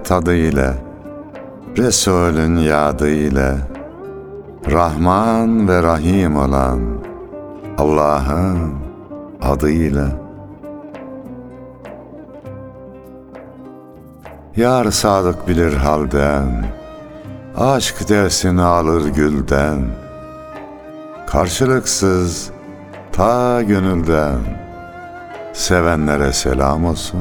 tadı ile, Resulün yadı ile, Rahman ve Rahim olan Allah'ın adıyla. Yar sadık bilir halden, aşk dersini alır gülden, karşılıksız ta gönülden, sevenlere selam olsun.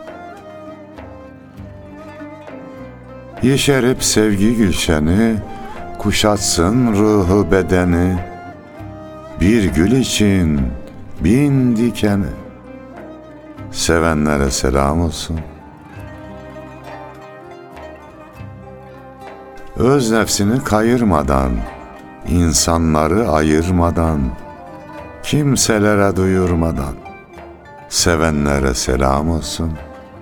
Yeşerip sevgi gülşeni, kuşatsın ruhu bedeni, bir gül için bin dikeni, sevenlere selam olsun. Öz nefsini kayırmadan, insanları ayırmadan, kimselere duyurmadan, sevenlere selam olsun.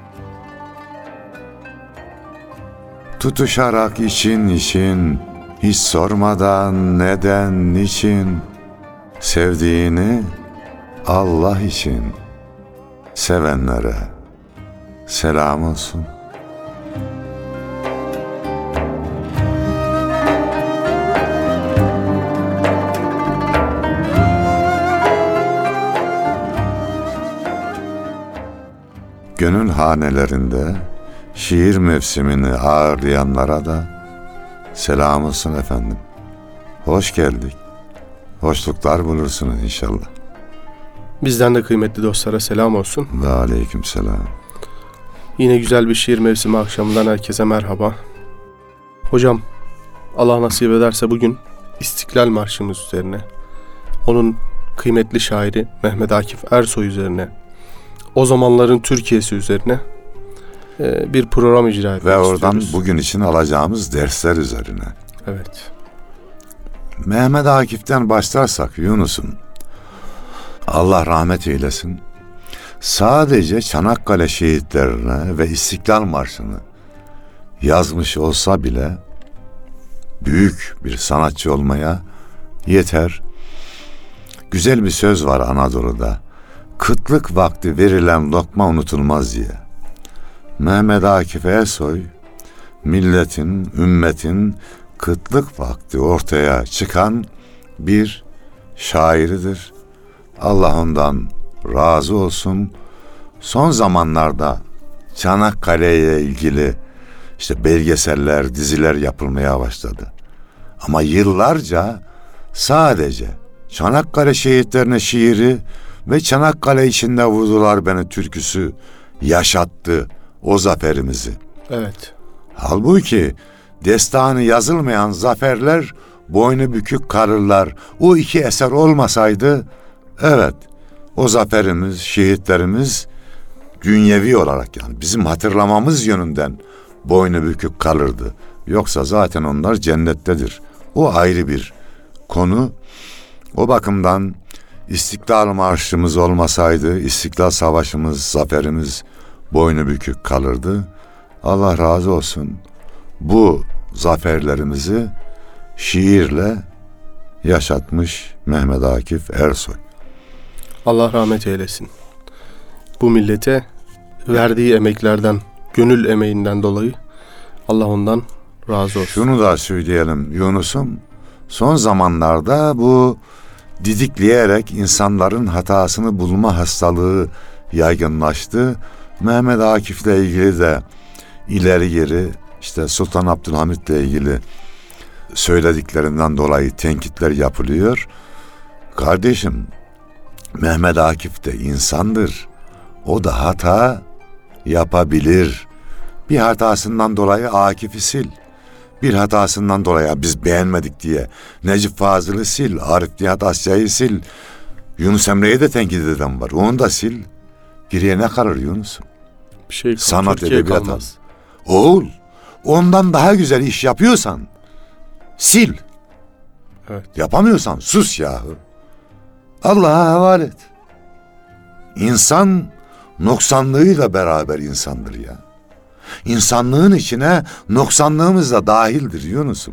Tutuşarak için, hiç sormadan neden, niçin, sevdiğini Allah için, sevenlere selam olsun. Gönül hanelerinde şiir mevsimini ağırlayanlara da selam olsun efendim. Hoş geldik. Hoşluklar bulursunuz inşallah. Bizden de kıymetli dostlara selam olsun. Ve aleyküm selam. Yine güzel bir şiir mevsimi akşamından herkese merhaba. Hocam, Allah nasip ederse bugün İstiklal Marşımız üzerine, onun kıymetli şairi Mehmet Akif Ersoy üzerine, o zamanların Türkiye'si üzerine bir program icra etmek ve oradan istiyoruz. Bugün için alacağımız dersler üzerine. Evet. Mehmet Akif'ten başlarsak Yunus'un, Allah rahmet eylesin, sadece Çanakkale şehitlerine ve İstiklal Marşı'nı yazmış olsa bile büyük bir sanatçı olmaya yeter. Güzel bir söz var Anadolu'da. Kıtlık vakti verilen lokma unutulmaz diye. Mehmet Akif Ersoy, milletin, ümmetin kıtlık vakti ortaya çıkan bir şairidir. Allah ondan razı olsun. Son zamanlarda Çanakkale'ye ilgili işte belgeseller, diziler yapılmaya başladı. Ama yıllarca sadece Çanakkale şehitlerine şiiri ve Çanakkale içinde vurdular beni türküsü yaşattı o zaferimizi. Evet. Halbuki destanı yazılmayan zaferler boynu bükük kalırlar. O iki eser olmasaydı, evet, o zaferimiz, şehitlerimiz dünyevi olarak, yani bizim hatırlamamız yönünden boynu bükük kalırdı. Yoksa zaten onlar cennettedir. O ayrı bir konu. O bakımdan İstiklal Marşımız olmasaydı, İstiklal Savaşımız, zaferimiz boynu bükük kalırdı. Allah razı olsun. Bu zaferlerimizi şiirle yaşatmış Mehmet Akif Ersoy. Allah rahmet eylesin. Bu millete verdiği emeklerden, gönül emeğinden dolayı Allah ondan razı olsun. Şunu da söyleyelim Yunus'um. Son zamanlarda bu didikleyerek insanların hatasını bulma hastalığı yaygınlaştı. Mehmet Akif'le ilgili de ileri geri işte Sultan Abdülhamit'le ilgili söylediklerinden dolayı tenkitler yapılıyor. Kardeşim, Mehmet Akif de insandır. O da hata yapabilir. Bir hatasından dolayı Akif'i sil. Bir hatasından dolayı biz beğenmedik diye Necip Fazıl'ı sil, Arif Nihat Asya'yı sil. Yunus Emre'yi de tenkit eden var. Onu da sil. Geriye ne kalır Yunus? Bir şey kalmaz. Sanat Türkiye edebiyat. kalmaz. Oğul, ondan daha güzel iş yapıyorsan sil. Evet. Yapamıyorsan sus yahu. Allah'a havale et. İnsan noksanlığıyla beraber insandır ya. İnsanlığın içine noksanlığımız da dahildir Yunus'um.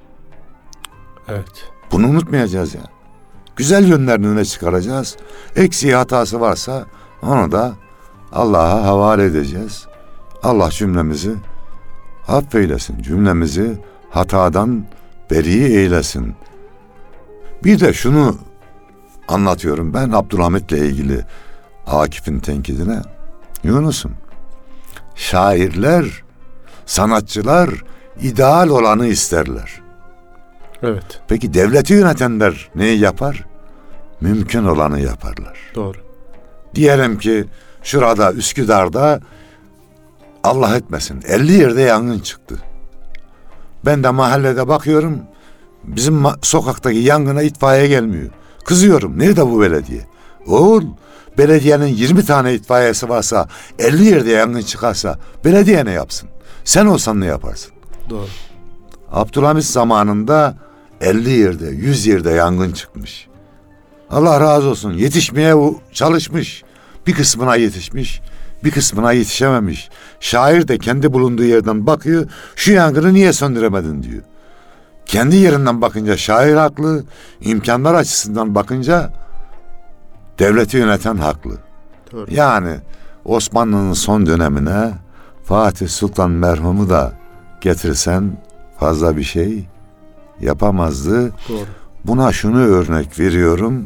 Evet. Bunu unutmayacağız ya. Güzel yönlerini öne çıkaracağız. Eksiği hatası varsa onu da Allah'a havale edeceğiz. Allah cümlemizi affeylesin, cümlemizi hatadan beri eylesin. Bir de şunu anlatıyorum ben Abdülhamit'le ilgili Akif'in tenkidine. Yunus'um, şairler, sanatçılar ideal olanı isterler. Evet. Peki devleti yönetenler neyi yapar? Mümkün olanı yaparlar. Doğru. Diyelim ki şurada Üsküdar'da Allah etmesin 50 yerde yangın çıktı. Ben de mahallede bakıyorum, bizim sokaktaki yangına itfaiye gelmiyor. Kızıyorum, nerede bu belediye? Oğul, belediyenin 20 tane itfaiyesi varsa, 50 yerde yangın çıkarsa belediye ne yapsın? Sen olsan ne yaparsın? Doğru. Abdülhamit zamanında 50 yerde, 100 yerde yangın çıkmış. Allah razı olsun, yetişmeye çalışmış. Bir kısmına yetişmiş, bir kısmına yetişememiş. Şair de kendi bulunduğu yerden bakıyor, şu yangını niye söndüremedin diyor. Kendi yerinden bakınca şair haklı, imkanlar açısından bakınca devleti yöneten haklı. Doğru. Yani Osmanlı'nın son dönemine Fatih Sultan merhumu da getirsen fazla bir şey yapamazdı. Doğru. Buna şunu örnek veriyorum.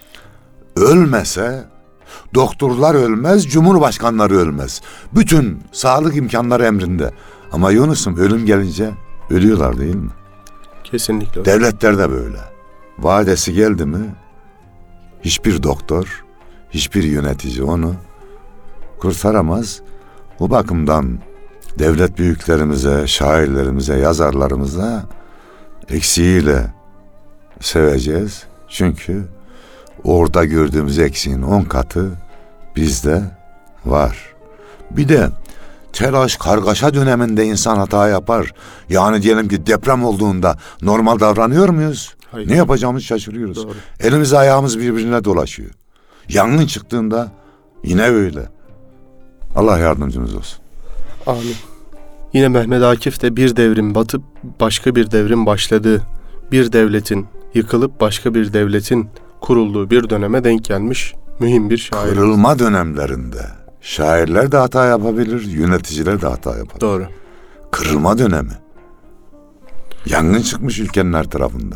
Ölmese doktorlar ölmez, cumhurbaşkanları ölmez. Bütün sağlık imkanları emrinde. Ama Yunus'um ölüm gelince ölüyorlar değil mi? Kesinlikle. Devletler de böyle. Vadesi geldi mi hiçbir doktor, hiçbir yönetici onu kurtaramaz. Bu bakımdan devlet büyüklerimize, şairlerimize, yazarlarımıza eksiğiyle seveceğiz. Çünkü orada gördüğümüz eksiğin 10 katı bizde var. Bir de telaş, kargaşa döneminde insan hata yapar. Yani diyelim ki deprem olduğunda normal davranıyor muyuz? Hayır. Ne yapacağımızı şaşırıyoruz. Doğru. Elimiz ayağımız birbirine dolaşıyor. Yangın çıktığında yine öyle. Allah yardımcımız olsun. Amin. Yine Mehmet Akif de bir devrim batıp başka bir devrim başladığı, bir devletin yıkılıp başka bir devletin kurulduğu bir döneme denk gelmiş mühim bir şair. Kırılma dönemlerinde şairler de hata yapabilir, yöneticiler de hata yapabilir. Doğru. Kırılma dönemi. Yangın çıkmış ülkenin her tarafında.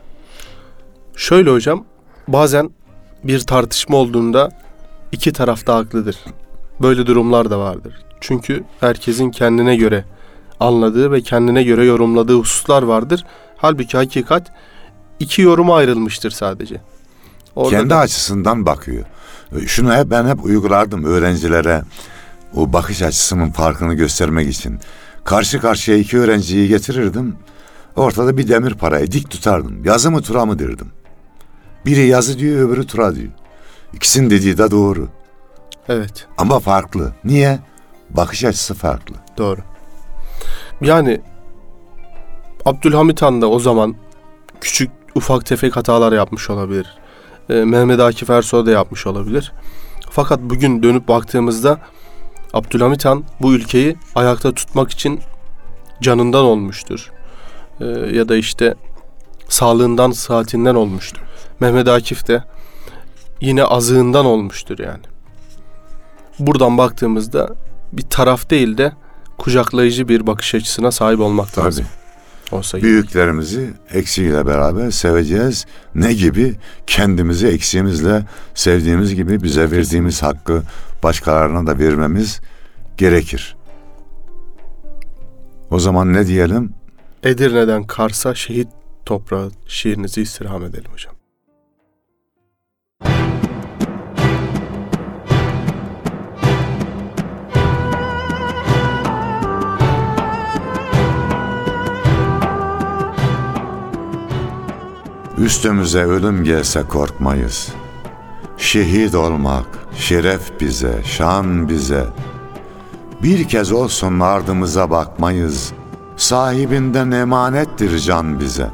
Şöyle hocam, bazen bir tartışma olduğunda iki taraf da haklıdır. Böyle durumlar da vardır. Çünkü herkesin kendine göre anladığı ve kendine göre yorumladığı hususlar vardır. Halbuki hakikat iki yoruma ayrılmıştır sadece. Orada Kendi açısından bakıyor. Şunu ben hep uygulardım öğrencilere. O bakış açısının farkını göstermek için. Karşı karşıya iki öğrenciyi getirirdim. Ortada bir demir parayı dik tutardım. Yazı mı tura mı derdim. Biri yazı diyor, öbürü tura diyor. İkisinin dediği de doğru. Evet. Ama farklı. Niye? Bakış açısı farklı. Doğru. Yani Abdülhamit Han da o zaman küçük ufak tefek hatalar yapmış olabilir. Mehmet Akif Ersoy da yapmış olabilir. Fakat bugün dönüp baktığımızda Abdülhamit Han bu ülkeyi ayakta tutmak için canından olmuştur. Ya da işte sağlığından, sıhhatinden olmuştur. Mehmet Akif de yine azığından olmuştur yani. Buradan baktığımızda bir taraf değil de kucaklayıcı bir bakış açısına sahip olmak lazım. Olsa Büyüklerimizi eksiğiyle beraber seveceğiz. Ne gibi? Kendimizi eksiğimizle sevdiğimiz gibi bize verdiğimiz hakkı başkalarına da vermemiz gerekir. O zaman ne diyelim? Edirne'den Kars'a şehit toprağı şiirinizi istirham edelim hocam. Üstümüze ölüm gelse korkmayız. Şehit olmak şeref bize, şan bize. Bir kez olsun ardımıza bakmayız. Sahibinden emanettir can bize.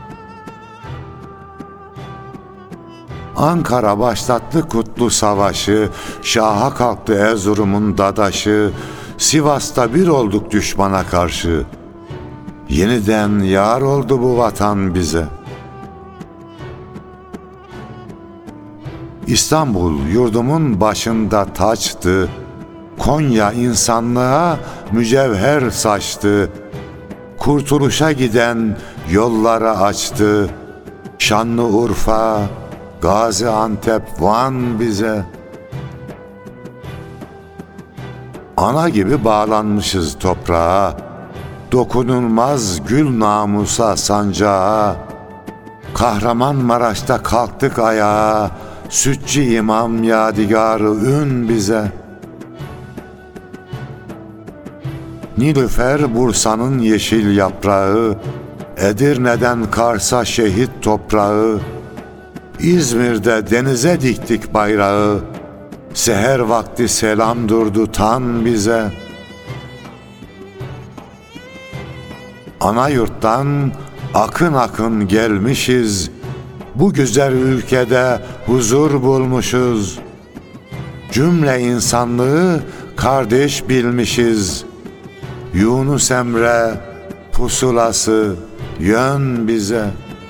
Ankara başlattı kutlu savaşı, şaha kalktı Erzurum'un dadaşı, Sivas'ta bir olduk düşmana karşı. Yeniden yar oldu bu vatan bize. İstanbul yurdumun başında taçtı, Konya insanlığa mücevher saçtı. Kurtuluşa giden yolları açtı. Şanlıurfa, Gaziantep, Van bize. Ana gibi bağlanmışız toprağa, dokunulmaz gül namusa sancağa. Kahramanmaraş'ta kalktık ayağa, Sütçü İmam yadigarı ün bize. Nilüfer Bursa'nın yeşil yaprağı, Edirne'den Kars'a şehit toprağı, İzmir'de denize diktik bayrağı, seher vakti selam durdu tan bize. Ana yurttan akın akın gelmişiz, bu güzel ülkede huzur bulmuşuz. Cümle insanlığı kardeş bilmişiz. Yunus Emre pusulası yön bize.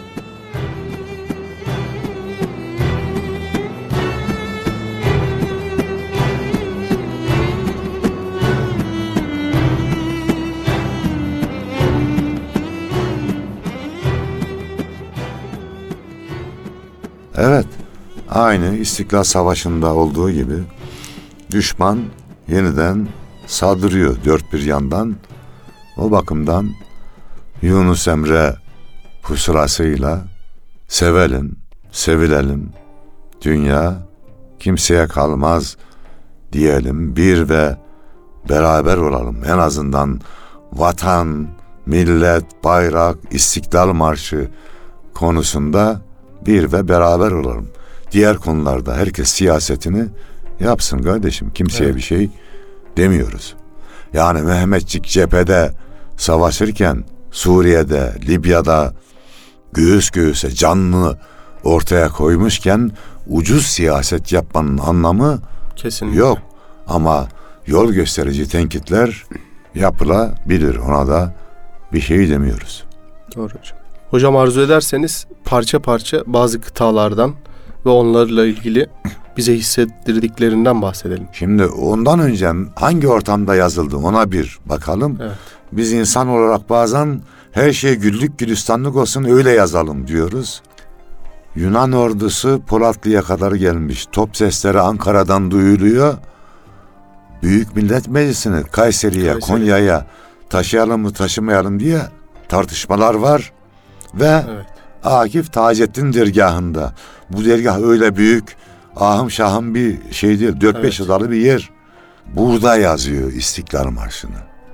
Evet, aynı İstiklal Savaşı'nda olduğu gibi düşman yeniden saldırıyor dört bir yandan. O bakımdan Yunus Emre pusulasıyla sevelim, sevilelim, dünya kimseye kalmaz diyelim, bir ve beraber olalım. En azından vatan, millet, bayrak, İstiklal Marşı konusunda bir ve beraber olalım. Diğer konularda herkes siyasetini yapsın kardeşim. Kimseye bir şey demiyoruz. Yani Mehmetçik cephede savaşırken Suriye'de, Libya'da göğüs göğüse canını ortaya koymuşken ucuz siyaset yapmanın anlamı kesinlikle yok. Ama yol gösterici tenkitler yapılabilir. Ona da bir şey demiyoruz. Doğru hocam. Hocam arzu ederseniz parça parça bazı kıtalardan ve onlarla ilgili bize hissettirdiklerinden bahsedelim. Şimdi ondan önce hangi ortamda yazıldı ona bir bakalım. Evet. Biz insan olarak bazen her şey güllük gülistanlık olsun öyle yazalım diyoruz. Yunan ordusu Polatlı'ya kadar gelmiş. Top sesleri Ankara'dan duyuluyor. Büyük Millet Meclisi'ni Kayseri'ye, Konya'ya taşıyalım mı taşımayalım diye tartışmalar var. Ve Akif Taceddin dergahında. Bu dergah öyle büyük, ahım şahım bir şey değil. 4-5 odalı bir yer. Burada yazıyor İstiklal Marşı'nı.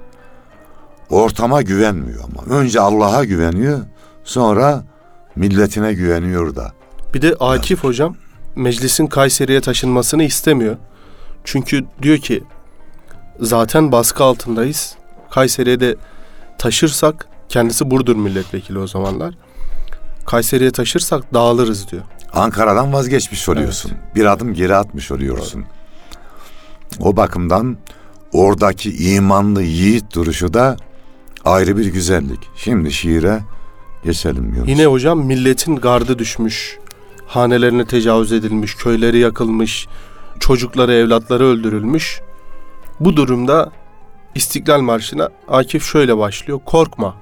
Ortama güvenmiyor ama. Önce Allah'a güveniyor, sonra milletine güveniyor da. Bir de Akif hocam meclisin Kayseri'ye taşınmasını istemiyor. Çünkü diyor ki zaten baskı altındayız. Kayseri'ye de taşırsak, kendisi Burdur milletvekili o zamanlar. Kayseri'ye taşırsak dağılırız diyor. Ankara'dan vazgeçmiş oluyorsun. Evet. Bir adım geri atmış oluyorsun. Evet. O bakımdan oradaki imanlı yiğit duruşu da ayrı bir güzellik. Şimdi şiire geçelim Yunus. Yine hocam milletin gardı düşmüş, hanelerine tecavüz edilmiş, köyleri yakılmış, çocukları, evlatları öldürülmüş. Bu durumda İstiklal Marşı'na Akif şöyle başlıyor. Korkma,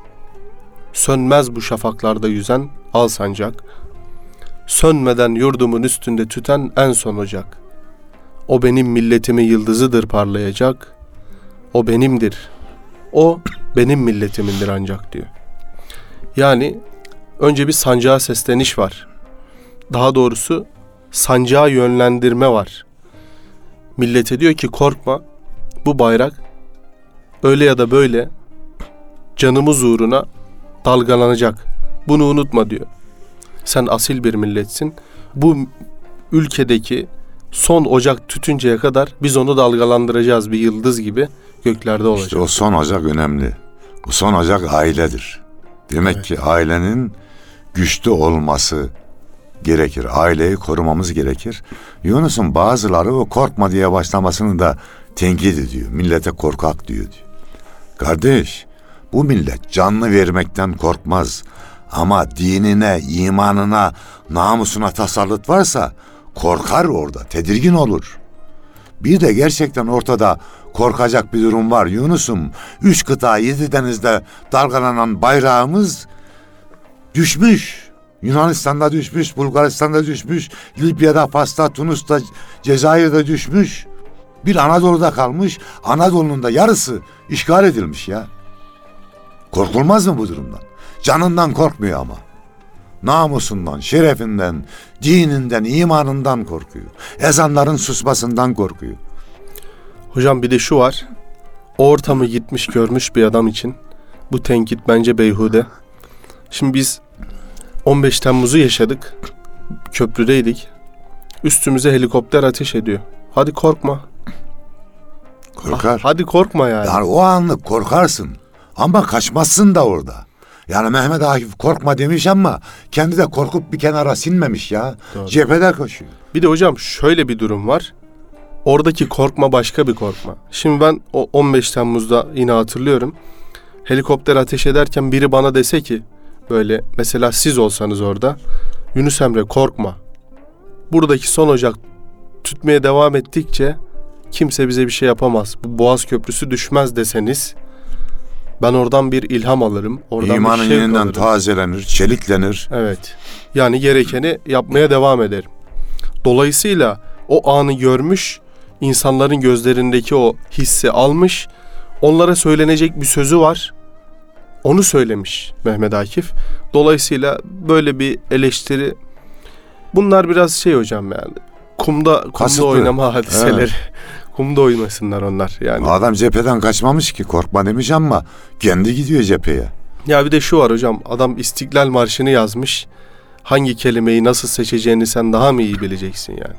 sönmez bu şafaklarda yüzen al sancak. Sönmeden yurdumun üstünde tüten en son ocak. O benim milletimin yıldızıdır parlayacak. O benimdir. O benim milletimindir ancak diyor. Yani önce bir sancağa sesleniş var. Daha doğrusu sancağa yönlendirme var. Millete diyor ki korkma, bu bayrak öyle ya da böyle canımız uğruna dalgalanacak. Bunu unutma diyor. Sen asil bir milletsin. Bu ülkedeki son ocak tütünceye kadar biz onu dalgalandıracağız, bir yıldız gibi göklerde olacak. İşte o son ocak önemli. O son ocak ailedir. Demek ki ailenin güçlü olması gerekir. Aileyi korumamız gerekir. Yunus'un bazıları o korkma diye başlamasını da tenkit ediyor. Millete korkak diyor. Kardeş, bu millet canını vermekten korkmaz. Ama dinine, imanına, namusuna tasallut varsa korkar orada, tedirgin olur. Bir de gerçekten ortada korkacak bir durum var Yunus'um. 3 kıta 7 denizde dalgalanan bayrağımız düşmüş. Yunanistan'da düşmüş, Bulgaristan'da düşmüş, Libya'da, Fas'ta, Tunus'ta, Cezayir'de düşmüş. Bir Anadolu'da kalmış, Anadolu'nun da yarısı işgal edilmiş ya. Korkulmaz mı bu durumdan? Canından korkmuyor ama. Namusundan, şerefinden, dininden, imanından korkuyor. Ezanların susmasından korkuyor. Hocam bir de şu var. O ortamı gitmiş görmüş bir adam için bu tenkit bence beyhude. Şimdi biz 15 Temmuz'u yaşadık. Köprüdeydik. Üstümüze helikopter ateş ediyor. Hadi korkma. Korkar. Hadi korkma yani. Yani o anlık korkarsın ama kaçmazsın da orada. Yani Mehmet Akif korkma demiş ama kendi de korkup bir kenara sinmemiş ya. Doğru. Cephede koşuyor. Bir de hocam şöyle bir durum var. Oradaki korkma başka bir korkma. Şimdi ben o 15 Temmuz'da yine hatırlıyorum. Helikopter ateş ederken biri bana dese ki böyle mesela siz olsanız orada, Yunus Emre korkma. Buradaki son ocak tütmeye devam ettikçe kimse bize bir şey yapamaz. Bu Boğaz Köprüsü düşmez deseniz ben oradan bir ilham alırım. Oradan İmanın bir şevk yeniden alırım. tazelenir, çeliklenir. Evet. Yani gerekeni yapmaya devam ederim. Dolayısıyla o anı görmüş, insanların gözlerindeki o hissi almış, onlara söylenecek bir sözü var. Onu söylemiş Mehmet Akif. Dolayısıyla böyle bir eleştiri, bunlar biraz şey hocam yani. Kumda Kasıtlı. oynama hadiseleri. Evet. Kumda oynasınlar onlar yani. Adam cepheden kaçmamış ki, korkma demiş ama kendi gidiyor cepheye. Ya bir de şu var hocam, adam İstiklal Marşı'nı yazmış. Hangi kelimeyi nasıl seçeceğini sen daha mı iyi bileceksin yani?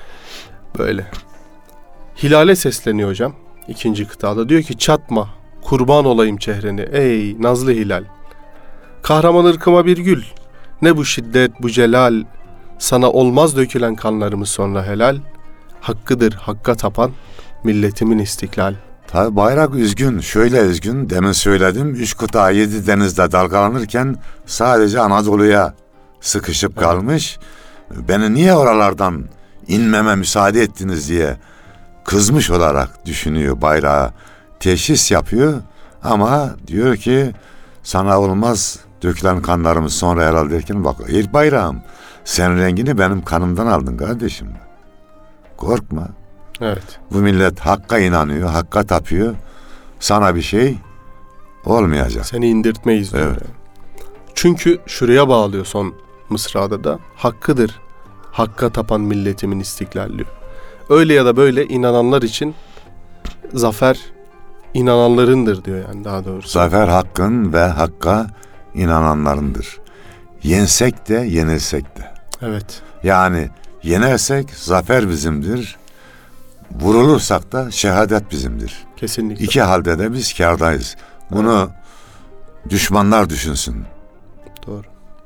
Böyle. Hilal'e sesleniyor hocam. 2. kıtada diyor ki çatma, kurban olayım çehreni ey nazlı hilal. Kahraman ırkıma bir gül. Ne bu şiddet bu celal. Sana olmaz dökülen kanlarımız sonra helal. Hakkıdır hakka tapan milletimin istiklal. Tabi bayrak üzgün, şöyle üzgün, demin söyledim. 3 kıta 7 denizde dalgalanırken sadece Anadolu'ya sıkışıp kalmış. Beni niye oralardan inmeme müsaade ettiniz diye kızmış olarak düşünüyor, bayrağı teşhis yapıyor. Ama diyor ki sana olmaz dökülen kanlarımız sonra herhalde derken bak ey bayrağım, sen rengini benim kanımdan aldın kardeşim. Korkma. Evet. Bu millet hakka inanıyor, hakka tapıyor. Sana bir şey olmayacak. Seni indirtmeyiz diyor. Evet. Yani. Çünkü şuraya bağlıyor son mısrada da. Hakkıdır hakka tapan milletimin istiklal diyor. Öyle ya da böyle inananlar için zafer inananlarındır diyor yani daha doğrusu. Zafer hakkın ve hakka inananlarındır. Yensek de yenilsek de. Evet. Yani yenersek zafer bizimdir. Vurulursak da şehadet bizimdir. Kesinlikle. İki halde de biz kârdayız. Bunu düşmanlar düşünsün. Doğru.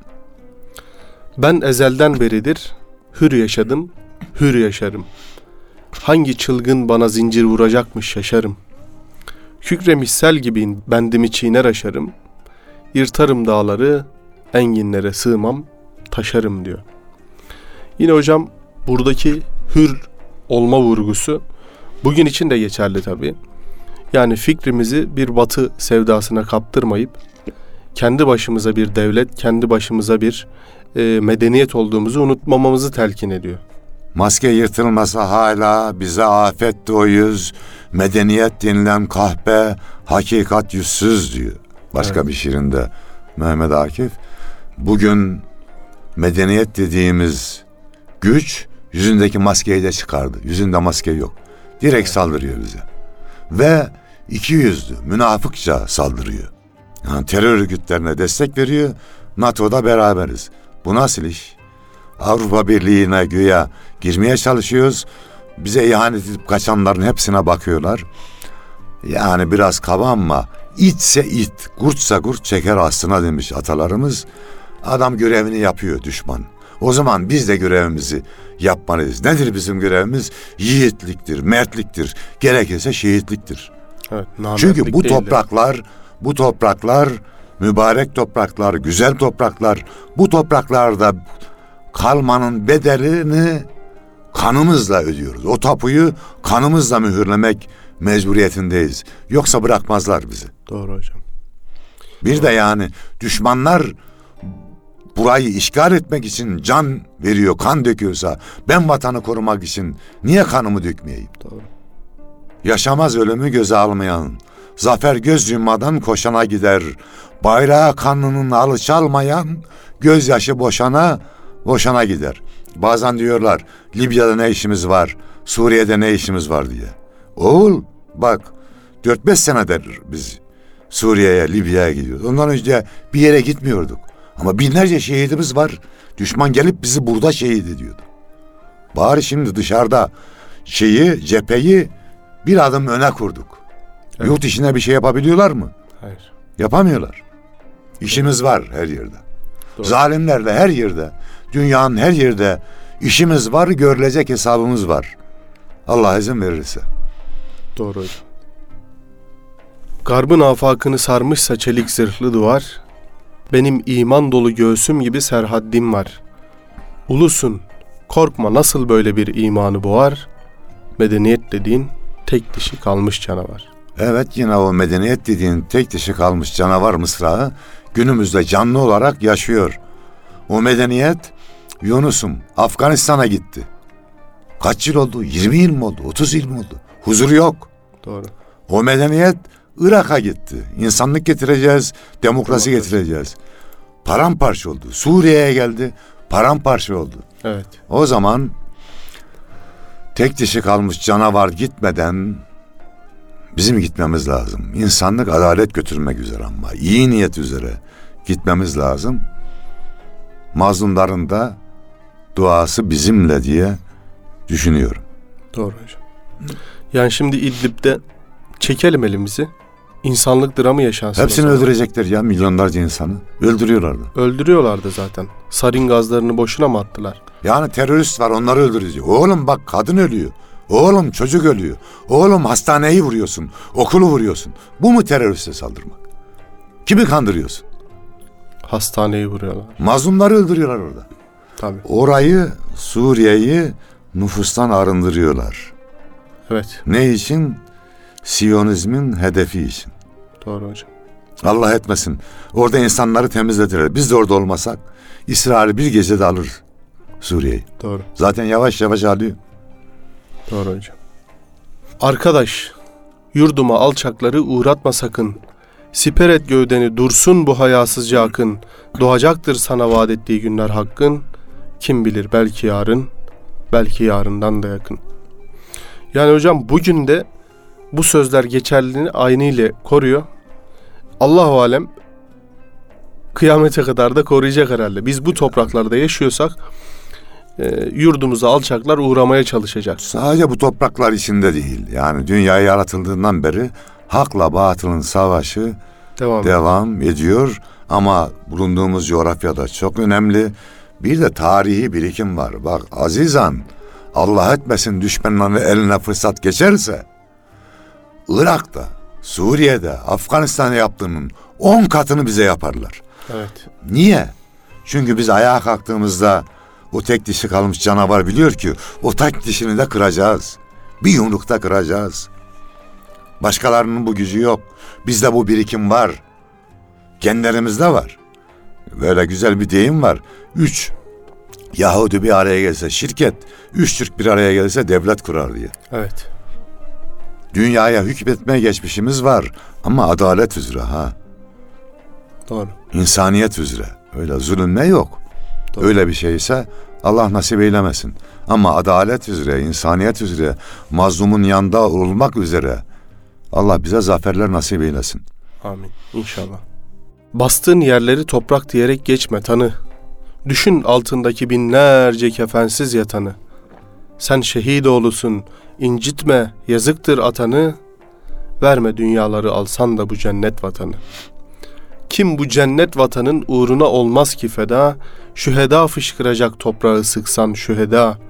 Ben ezelden beridir hür yaşadım, hür yaşarım. Hangi çılgın bana zincir vuracakmış şaşarım. Kükremiş sel gibi bendimi çiğner aşarım. Yırtarım dağları, enginlere sığmam, taşarım diyor. Yine hocam buradaki hür olma vurgusu bugün için de geçerli tabii. Yani fikrimizi bir batı sevdasına kaptırmayıp kendi başımıza bir devlet, kendi başımıza bir medeniyet olduğumuzu unutmamamızı telkin ediyor. Maske yırtılmasa hala bize afet o yüz, medeniyet denilen kahpe, hakikat yüzsüz diyor. Başka bir şiirinde Mehmet Akif. Bugün medeniyet dediğimiz güç yüzündeki maskeyi de çıkardı. Yüzünde maske yok. Direkt saldırıyor bize. Ve iki yüzlü, münafıkça saldırıyor. Yani terör örgütlerine destek veriyor. NATO'da beraberiz. Bu nasıl iş? Avrupa Birliği'ne güya girmeye çalışıyoruz. Bize ihanet edip kaçanların hepsine bakıyorlar. Yani biraz kaba ama itse it, kurtsa kurt çeker aslına demiş atalarımız. Adam görevini yapıyor düşman. O zaman biz de görevimizi yapmalıyız. Nedir bizim görevimiz? Yiğitliktir, mertliktir, gerekirse şehitliktir. Evet, Çünkü bu değil de. topraklar mübarek topraklar, güzel topraklar. Bu topraklarda kalmanın bedelini kanımızla ödüyoruz. O tapuyu kanımızla mühürlemek mecburiyetindeyiz. Yoksa bırakmazlar bizi. Doğru hocam. Bir de yani düşmanlar burayı işgal etmek için can veriyor, kan döküyorsa ben vatanı korumak için niye kanımı dökmeyeyim? Doğru. Yaşamaz ölümü göze almayan, zafer göz yummadan koşana gider. Bayrağı kanının alı çalmayan, gözyaşı boşana gider. Bazen diyorlar Libya'da ne işimiz var, Suriye'de ne işimiz var diye. Oğul bak 4-5 senedir biz Suriye'ye, Libya'ya gidiyoruz. Ondan önce bir yere gitmiyorduk. Ama binlerce şehidimiz var. Düşman gelip bizi burada şehit ediyordu. Bari şimdi dışarıda cepheyi bir adım öne kurduk. Evet. Yurt içine bir şey yapabiliyorlar mı? Hayır. Yapamıyorlar. İşimiz var her yerde. Doğru. Zalimlerle her yerde, dünyanın her yerde işimiz var, görülecek hesabımız var. Allah izin verirse. Doğru hocam. Garbın afakını sarmışsa çelik zırhlı duvar, benim iman dolu göğsüm gibi serhaddim var. Ulusun, korkma nasıl böyle bir imanı boğar, medeniyet dediğin tek dişi kalmış canavar. Evet, yine o medeniyet dediğin tek dişi kalmış canavar mısrağı günümüzde canlı olarak yaşıyor. O medeniyet Yunus'um Afganistan'a gitti. Kaç yıl oldu? 20 yıl mı oldu? 30 yıl mı oldu? Huzur yok. Doğru. O medeniyet Irak'a gitti. İnsanlık getireceğiz, demokrasi getireceğiz. Paramparça oldu. Suriye'ye geldi, paramparça oldu. Evet. O zaman tek dişi kalmış canavar gitmeden bizim gitmemiz lazım. İnsanlık adalet götürmek üzere ama iyi niyet üzere gitmemiz lazım. Mazlumların da duası bizimle diye düşünüyorum. Doğru hocam. Yani şimdi İdlib'de çekelim elimizi. İnsanlık dramı yaşansın. Hepsini öldürecekler ya, milyonlarca insanı. Öldürüyorlardı. Öldürüyorlardı zaten. Sarin gazlarını boşuna mı attılar? Yani terörist var, onları öldürecek. Oğlum bak kadın ölüyor. Oğlum çocuk ölüyor. Oğlum hastaneyi vuruyorsun. Okulu vuruyorsun. Bu mu teröriste saldırmak? Kimi kandırıyorsun? Hastaneyi vuruyorlar. Mazlumları öldürüyorlar orada. Tabii. Orayı, Suriye'yi nüfustan arındırıyorlar. Evet. Ne için? Siyonizmin hedefi için. Doğru hocam. Allah etmesin. Orada insanları temizlediler. Biz de orada olmasak İsrail bir gecede alır Suriye'yi. Doğru. Zaten yavaş yavaş alıyor. Doğru hocam. Arkadaş, yurduma alçakları uğratma sakın. Siper et gövdeni, dursun bu hayasızca akın. Doğacaktır sana vaat ettiği günler hakkın. Kim bilir belki yarın, belki yarından da yakın. Yani hocam bugün de bu sözler geçerliliğini aynıyla koruyor. Allah-u alem kıyamete kadar da koruyacak herhalde. Biz bu topraklarda yaşıyorsak yurdumuza alçaklar uğramaya çalışacak. Sadece bu topraklar içinde değil. Yani dünya yaratıldığından beri hakla batılın savaşı devam ediyor. Ama bulunduğumuz coğrafyada çok önemli. Bir de tarihi birikim var. Bak azizan, Allah etmesin düşmanların eline fırsat geçerse Irak'ta, Suriye'de, Afganistan'da yaptığının 10 katını bize yaparlar. Evet. Niye? Çünkü biz ayağa kalktığımızda o tek dişi kalmış canavar biliyor ki o tek dişini de kıracağız. Bir yumrukta kıracağız. Başkalarının bu gücü yok. Bizde bu birikim var. Genlerimizde var. Böyle güzel bir deyim var. 3 Yahudi bir araya gelse şirket, 3 Türk bir araya gelse devlet kurar diye. Evet. Dünyaya hükmetmeye geçmişimiz var ama adalet üzere ha. Doğru. İnsaniyet üzere. Öyle zulünme yok. Doğru. Öyle bir şeyse Allah nasip eylemesin. Ama adalet üzere, insaniyet üzere, mazlumun yanında olmak üzere Allah bize zaferler nasip eylesin. Amin. İnşallah. Bastığın yerleri toprak diyerek geçme tanı. Düşün altındaki binlerce kefensiz yatanı. Sen şehit oğlusun, incitme, yazıktır atanı. Verme dünyaları alsan da bu cennet vatanı. Kim bu cennet vatanın uğruna olmaz ki feda, şüheda fışkıracak toprağı sıksan şüheda.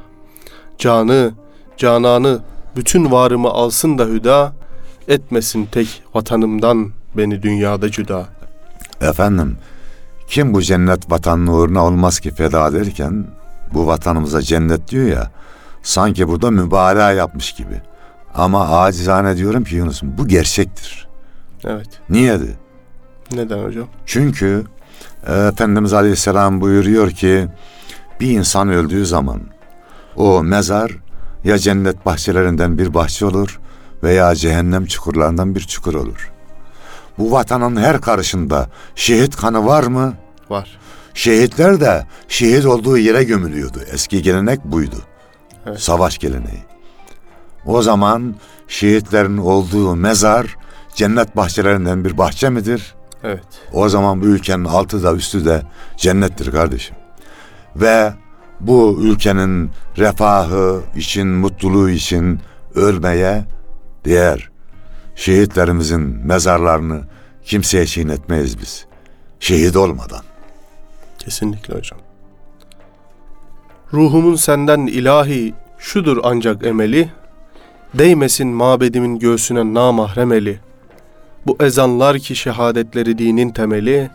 Cananı, bütün varımı alsın da hüda, etmesin tek vatanımdan beni dünyada cüda. Efendim, kim bu cennet vatanın uğruna olmaz ki feda derken, bu vatanımıza cennet diyor ya, sanki burada mübalağa yapmış gibi. Ama acizane diyorum ki Yunus'um bu gerçektir. Evet. Niyedir? Neden hocam? Çünkü Efendimiz Aleyhisselam buyuruyor ki bir insan öldüğü zaman o mezar ya cennet bahçelerinden bir bahçe olur veya cehennem çukurlarından bir çukur olur. Bu vatanın her karışında şehit kanı var mı? Var. Şehitler de şehit olduğu yere gömülüyordu. Eski gelenek buydu. Evet. Savaş geleneği. O zaman şehitlerin olduğu mezar cennet bahçelerinden bir bahçe midir? Evet. O zaman bu ülkenin altı da üstü de cennettir kardeşim. Ve bu ülkenin refahı için, mutluluğu için ölmeye değer. Şehitlerimizin mezarlarını kimseye çiğnetmeyiz biz. Şehit olmadan. Kesinlikle hocam. Ruhumun senden ilahi şudur ancak emeli, değmesin mabedimin göğsüne namahrem eli. Bu ezanlar ki şehadetleri dinin temeli,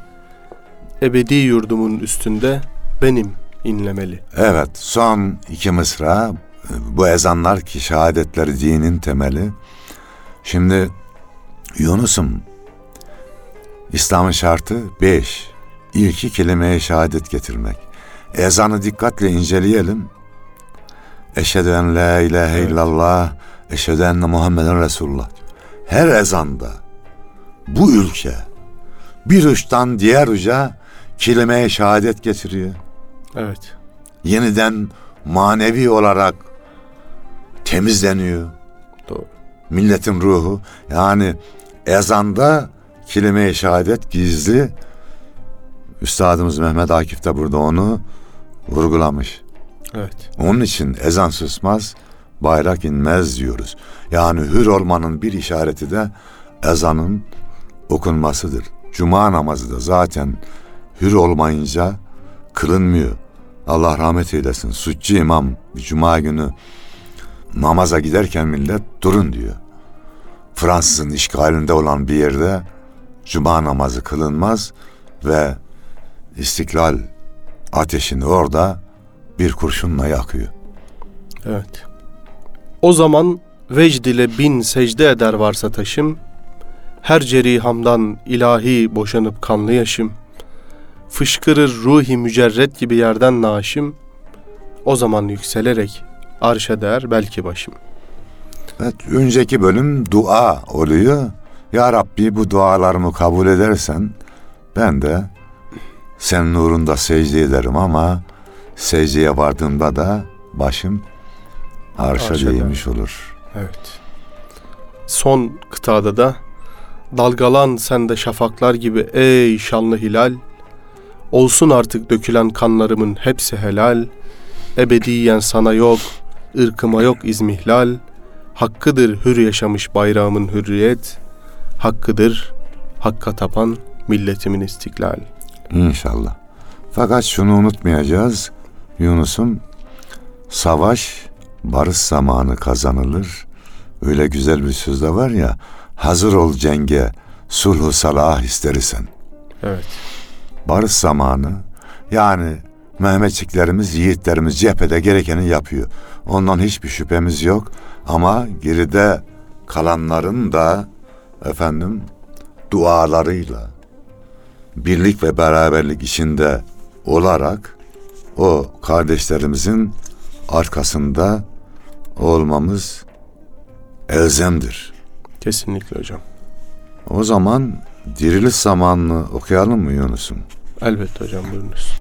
ebedi yurdumun üstünde benim inlemeli. Evet, son iki mısra bu ezanlar ki şehadetleri dinin temeli. Şimdi Yunus'um, İslam'ın şartı 5. İlki kelimeye şehadet getirmek. Ezanı dikkatle inceleyelim. Eşhedü en la ilahe illallah, eşhedü enne Muhammeden Resulullah. Her ezanda bu ülke bir uçtan diğer uca kelimeye şehadet getiriyor. Evet. Yeniden manevi olarak temizleniyor. Doğru. Milletin ruhu, yani ezanda kelime-i şehadet gizli. Üstadımız Mehmet Akif de burada onu vurgulamış. Evet. Onun için ezan susmaz, bayrak inmez diyoruz. Yani hür olmanın bir işareti de ezanın okunmasıdır. Cuma namazı da zaten hür olmayınca kılınmıyor. Allah rahmet eylesin. Sütçü imam bir cuma günü namaza giderken millet durun diyor. Fransızın işgalinde olan bir yerde cuma namazı kılınmaz ve İstiklal ateşini orada bir kurşunla yakıyor. Evet. O zaman vecd ile bin secde eder varsa taşım, her cerihamdan ilahi boşanıp kanlı yaşım, fışkırır ruhi mücerret gibi yerden naşim, o zaman yükselerek arşa değer belki başım. Evet, önceki bölüm dua oluyor. Ya Rabbi bu dualarımı kabul edersen ben de senin nurunda secde ederim ama secdeye vardığımda da başım arşa değmiş olur. Evet. Son kıtada da dalgalan sende şafaklar gibi ey şanlı hilal, olsun artık dökülen kanlarımın hepsi helal, ebediyen sana yok, ırkıma yok izmihlal, hakkıdır hür yaşamış bayrağımın hürriyet, hakkıdır hakka tapan milletimin istiklal. İnşallah. Fakat şunu unutmayacağız Yunus'um, savaş barış zamanı kazanılır. Öyle güzel bir söz de var ya, hazır ol cenge, sulhu salah istersen. Evet. Barış zamanı, yani Mehmetçiklerimiz, yiğitlerimiz cephede gerekeni yapıyor. Ondan hiçbir şüphemiz yok. Ama geride kalanların da dualarıyla, birlik ve beraberlik içinde olarak o kardeşlerimizin arkasında olmamız elzemdir. Kesinlikle hocam. O zaman diriliş zamanını okuyalım mı Yunus'um? Elbette hocam, buyurunuz.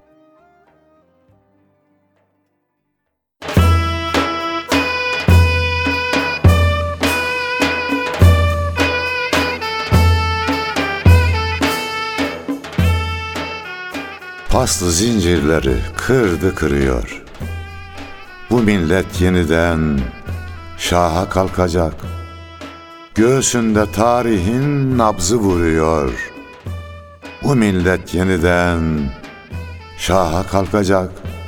Paslı zincirleri kırdı kırıyor. Bu millet yeniden şaha kalkacak. Göğsünde tarihin nabzı vuruyor. Bu millet yeniden şaha kalkacak.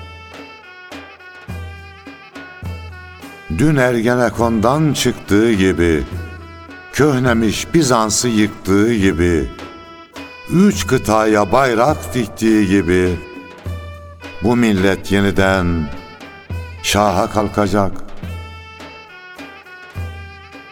Dün Ergenekon'dan çıktığı gibi, köhnemiş Bizans'ı yıktığı gibi, 3 kıtaya bayrak diktiği gibi, bu millet yeniden şaha kalkacak.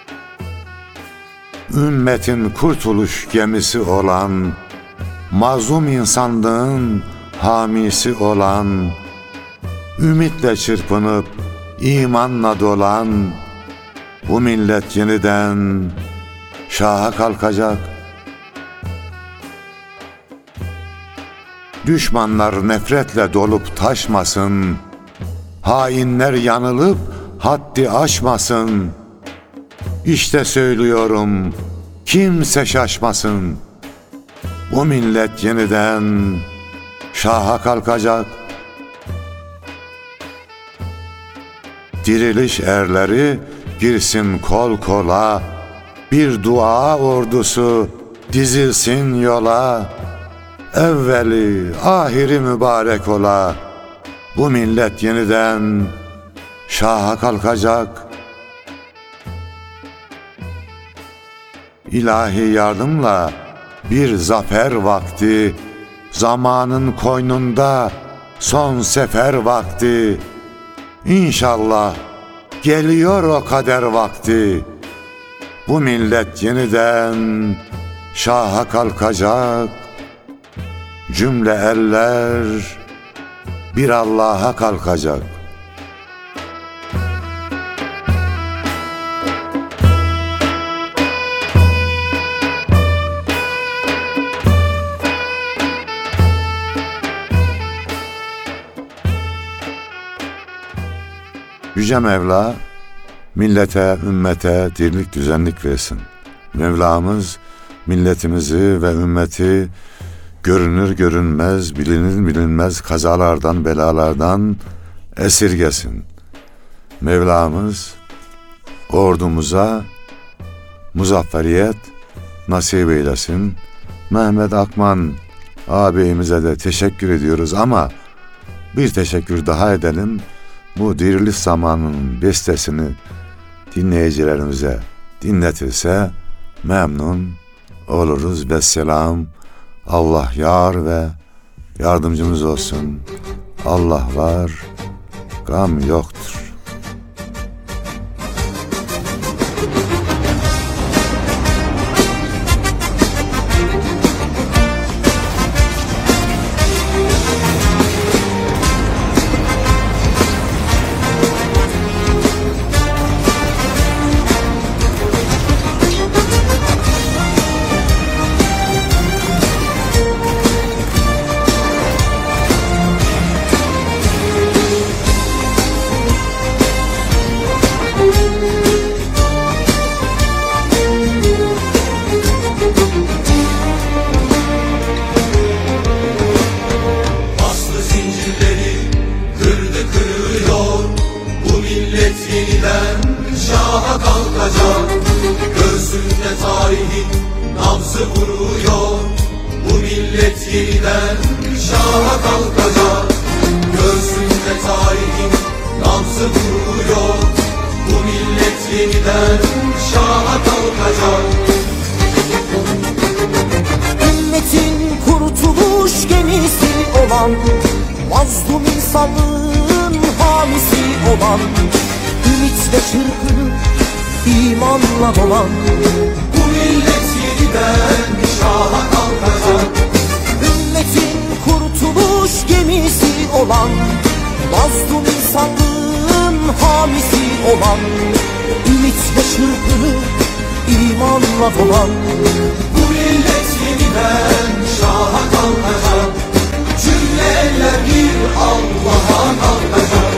ümmetin kurtuluş gemisi olan, mazlum insanlığın hamisi olan, ümitle çırpınıp imanla dolan, bu millet yeniden şaha kalkacak. Düşmanlar nefretle dolup taşmasın, hainler yanılıp haddi aşmasın. İşte söylüyorum, kimse şaşmasın. Bu millet yeniden şaha kalkacak. Diriliş erleri girsin kol kola, bir dua ordusu dizilsin yola. Evveli ahiri mübarek ola, bu millet yeniden şaha kalkacak. İlahi yardımla bir zafer vakti, zamanın koynunda son sefer vakti. İnşallah geliyor o kader vakti, bu millet yeniden şaha kalkacak. Cümle eller bir Allah'a kalkacak. Yüce Mevla millete, ümmete dirlik düzenlik versin. Mevlamız milletimizi ve ümmeti görünür görünmez, bilinir bilinmez kazalardan, belalardan esirgesin. Mevlamız ordumuza muzafferiyet nasip eylesin. Mehmet Akman ağabeyimize de teşekkür ediyoruz ama bir teşekkür daha edelim. Bu diriliş zamanının bestesini dinleyicilerimize dinletirse memnun oluruz. Vesselam. Allah yar ve yardımcımız olsun. Allah var, gam yoktur. şaha kalkacak. Göğsünde tarihin nabzı vuruyor. Bu millet yeniden şaha kalkacak. Göğsünde tarihin nabzı vuruyor. Bu millet yeniden şaha kalkacak. Ümmetin kurtuluş gemisi olan, mazlum insanlığın hamisi olan, ümitle çırpınıp imanla dolan, bu millet yeniden şaha kalkacak. Ümmetin kurtuluş gemisi olan, mazlum insanlığın hamisi olan, ümitle çırpınıp imanla dolan, bu millet yeniden şaha kalkacak. Cümle eller bir Allah'a kalkacak.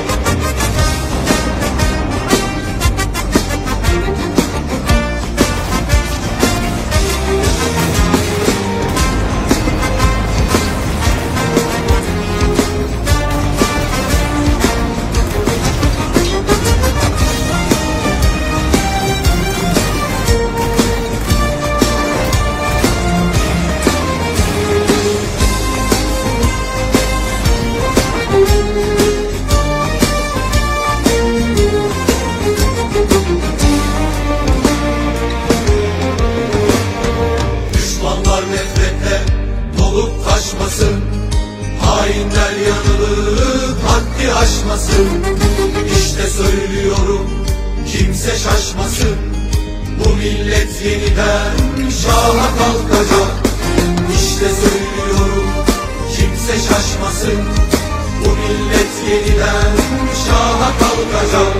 Taşmasın, hainler yanılıp haddi aşmasın. İşte söylüyorum, kimse şaşmasın. Bu millet yeniden şaha kalkacak. İşte söylüyorum, kimse şaşmasın. Bu millet yeniden şaha kalkacak.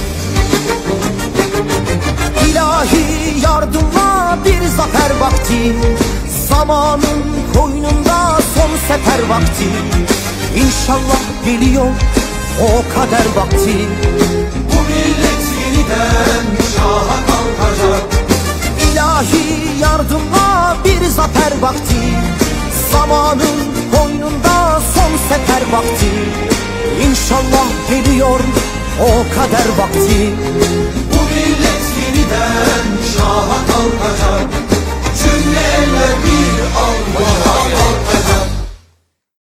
İlahi yardımla bir zafer vakti, zamanın koynunda son sefer vakti. İnşallah geliyor o kader vakti. Bu millet yeniden şaha kalkacak. İlahi yardımla bir zafer vakti, zamanın koynunda son sefer vakti. İnşallah geliyor o kader vakti. Bu millet yeniden şaha kalkacak. Cümle eller bir Allah'a kalkacak.